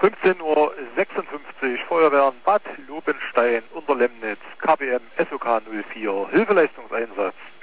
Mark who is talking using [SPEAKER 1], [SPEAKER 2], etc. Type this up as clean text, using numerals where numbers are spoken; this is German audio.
[SPEAKER 1] 15:56 Uhr, Feuerwehren Bad Lobenstein, Unterlemnitz, KBM SOK 04, Hilfeleistungseinsatz.